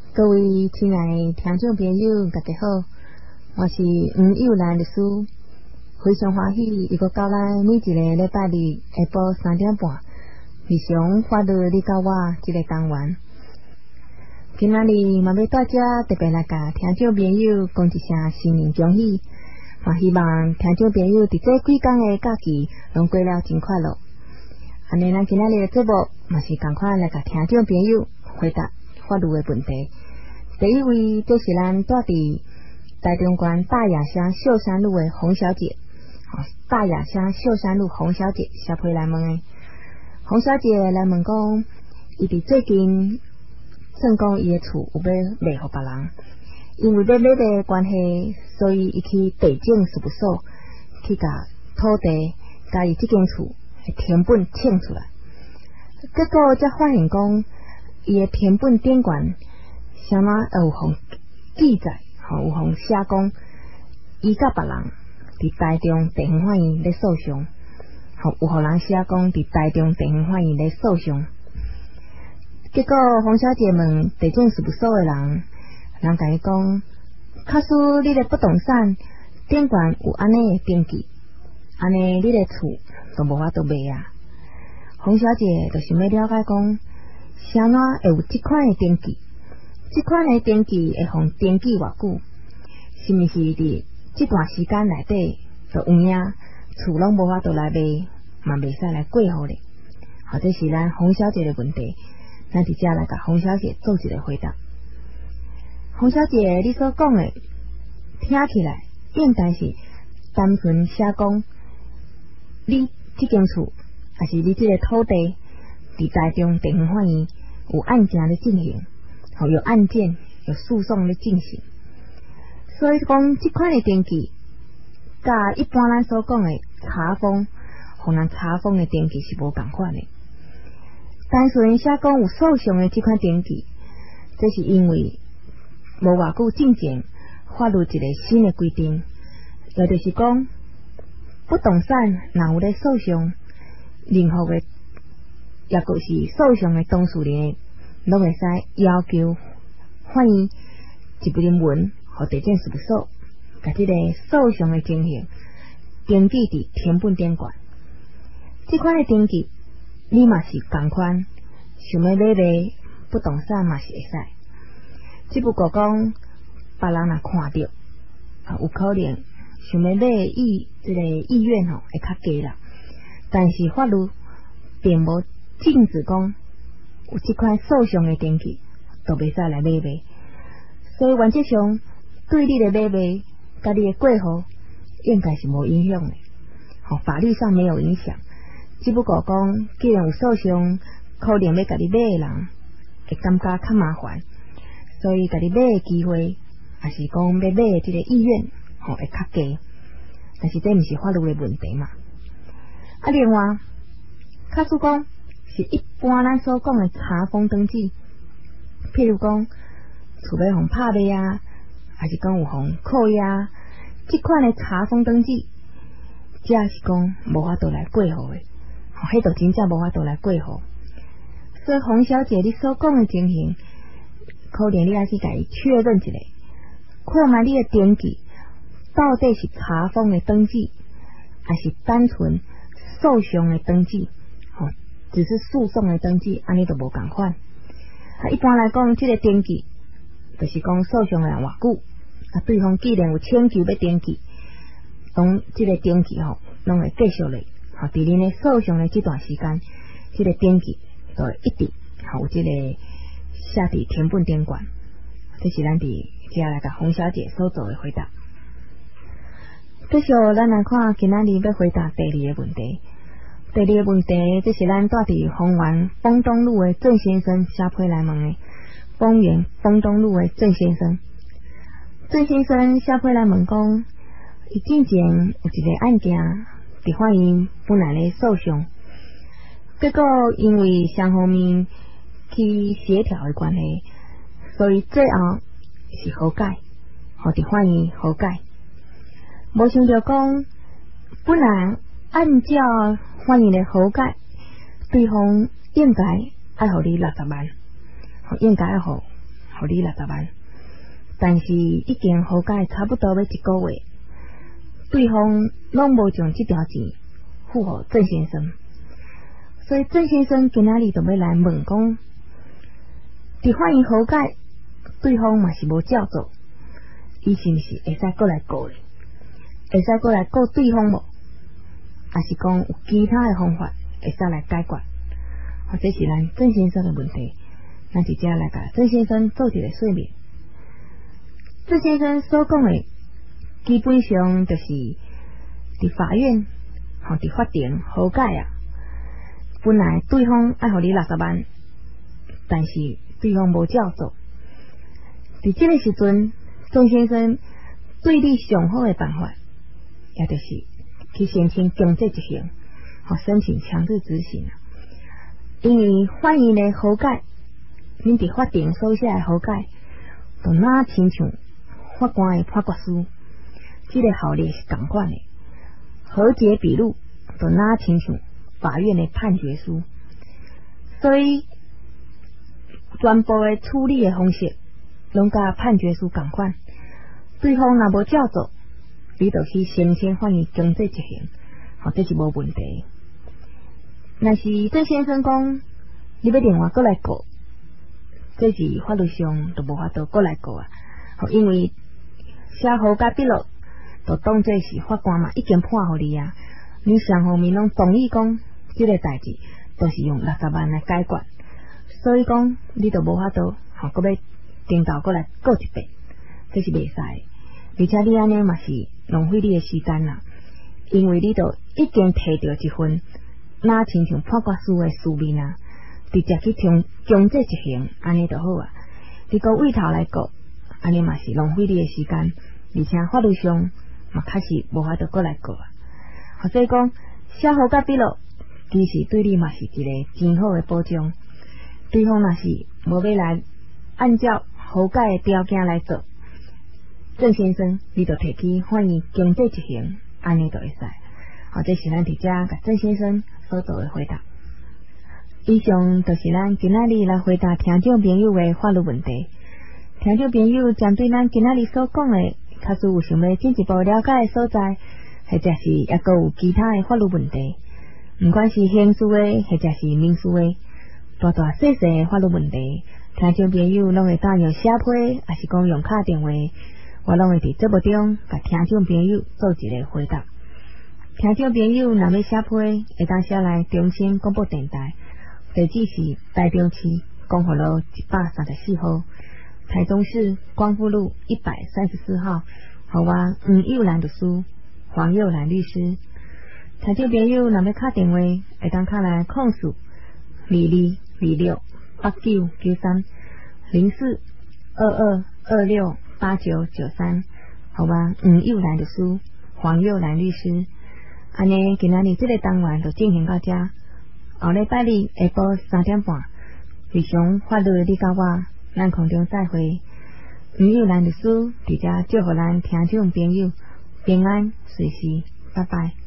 各位亲爱的听众朋友，大家好，我是黄友兰律师，非常欢喜又搁到咱每一个礼拜日下晡3点半，日常法律你甲我这个单元。今仔日嘛要带遮特别来甲听众朋友讲一声新年恭喜，嘛希望听众朋友伫这几天的假期拢过了真快乐。安尼咱今仔日的节目嘛是同款来甲听众朋友回答法律的问题。第一位就是咱住伫台中县大雅乡秀山路的洪小姐，大雅乡秀山路洪小姐写批来问的。洪小姐来问讲，伊伫最近算讲伊的厝有要卖互别人，因为要买的关系，所以伊去地政事务所去甲土地甲伊这间厝填本清出来，结果才发现讲，伊的填本顶悬啥物有互记载，有互写讲，伊甲别人伫台中地方法院咧诉讼，有互人写讲伫台中地方法院咧诉讼。结果洪小姐问地政事务所的人甲伊讲，假使你的不动产顶悬有安尼的登记，安尼你的厝都无法度卖啊。洪小姐就想要了解讲，啥物会有这款的登记？这款的登记会互登记偌久？是毋是伫这段时间内底就有影厝拢无法度来卖，嘛袂使来过户咧？这是咱洪小姐的问题，咱伫遮来甲洪小姐做一个回答。洪小姐，你所讲的听起来应该是单纯写讲，你这间厝还是你这个土地伫台中地方法院有案件咧进行，有案件有诉讼咧进行，所以讲这款的登记，甲一般咱所讲的查封，互人查封的登记是无共款的。单纯写讲有诉讼的这款登记，这是因为无偌久进前法律一个新的规定，也就是讲不动产若有咧诉讼，任何的也就是诉讼的当事人，拢会使要求法院一份文互地政事务所，甲这个诉讼的情形登记伫填本顶悬。这款的登记，你嘛是同款，想要买卖不动产嘛是会使，只不过讲别人若看到，有可能想要买的这个意愿会较低啦。但是法律并无禁止讲有这款诉讼的登记都袂使来买卖，所以原则上对你的买卖甲你的过户应该是无影响的，法律上没有影响。只不过讲，既然有诉讼，可能要甲你买的人会感觉较麻烦，所以甲你买的机会，还是讲要买的这个意愿会较低。但是这毋是法律的问题嘛。另外，假使讲是一般咱所讲的查封登记，譬如讲厝要互拍卖啊，还是讲有互扣押，这款的查封登记，这是讲无法度来过户的。迄就真正无法度来过户，所以洪小姐你所讲的情形，可能你要去甲伊确认一下，看卖你的登记到底是查封的登记，还是单纯诉讼的登记，只是诉讼的登记，安尼就无共款。一般来讲，这个登记就是讲诉讼的人偌久，对方既然有请求要登记，当这个登记拢会继续咧。伫恁的诉讼的这段时间，这个登记就一直有这个写伫填本顶悬。这是咱伫接下来甲洪小姐所做的回答。继续咱来看今仔日要回答第二个问题。第二个问题，这是咱住伫丰原丰东路的郑先生写批来问的。丰原丰东路的郑先生，郑先生写批来问讲，伊之前有一个案件。伫法院本来咧诉讼，结果因为双方面去协调的关系，所以最后是和解，伫法院和解。无想到讲，本来按照法院的和解，对方应该爱互你60万，应该爱互互你60万，但是已经和解差不多要1个月，对方拢无将这条钱付予郑先生，所以郑先生今仔日就要来问讲，伫法院和解，对方嘛是无照做，伊是毋是会使过来告咧？会使过来告对方无？还是讲有其他的方法会使来解决？这是咱郑先生的问题，咱直接来甲郑先生做一个说明。郑先生所讲的，基本上就是伫法院伫法庭和解啊。本来对方爱互你60万，但是对方无照做。伫这个时阵，郑先生对你上好的办法，也就是去申请强制执行，申请强制执行啊。因为法院的和解，恁伫法庭所写的和解，就哪亲像法官的判决书，这个效力是同款的。和解笔录就哪亲像法院的判决书，所以全部的处理的方式，拢甲判决书同款。对方若无照做，你就去申请法院强制执行，这是无问题。若是郑先生讲你要另外过来告，这是法律上就无法度过来告啊。因为写和解笔录，就当作是法官嘛已经判互你啊。你双方面拢同意讲，这个代志都是用60万来解决，所以讲你就无法度搁要颠倒过来告一遍，这是袂使的。而且你安尼嘛是浪费你的时间啦，因为你就已经摕到一份哪亲像判决书的书面啊，直接去强制执行，安尼就好啊。你搁为头来告，安尼嘛是浪费你的时间，而且法律上嘛确实无法度过来告啊。所以讲写和解笔录，其实对你嘛是一个真好的保障。对方若是无要来按照和解的条件来做，郑先生你就提起法院强制执行，安尼就会使。这是咱伫遮甲郑先生所做的回答。以上就是咱今仔日来回答听众朋友的法律问题。听众朋友针对咱今仔日所讲的，假使有想要进一步了解的所在，或者是也阁有其他的法律问题，不管是刑事的或者是民事的，大大小小的法律问题，听众朋友拢会打用写批，还是讲用卡电话，我拢会伫节目中甲听众朋友做一个回答。听众朋友若要写批，会当写来中心广播电台，地址是台中市光复路134号，台中市光复路134号，和我黄幼兰律师、黄幼兰律师。听众朋友若要打电话，会当打来控诉22268993 0422268993，和我黄幼兰律师、黄幼兰律师。安尼，今仔日这个单元就进行到这。后礼拜日下晡3点半，非常法律你甲我，咱空中再会。黄幼兰律师伫遮祝福咱听众朋友平安随时，拜拜。